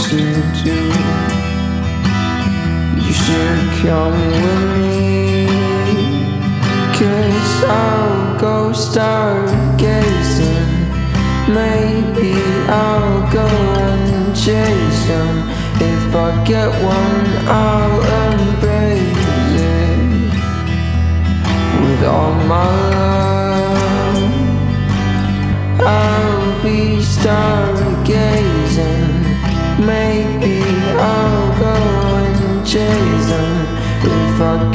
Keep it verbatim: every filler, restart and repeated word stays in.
to do. You should come with me, 'cause I'll go stargazing. Maybe I'll go and chase him. If I get one, I'll embrace it with all my love. I'll be stargazing. Maybe I'll go and chase him. If I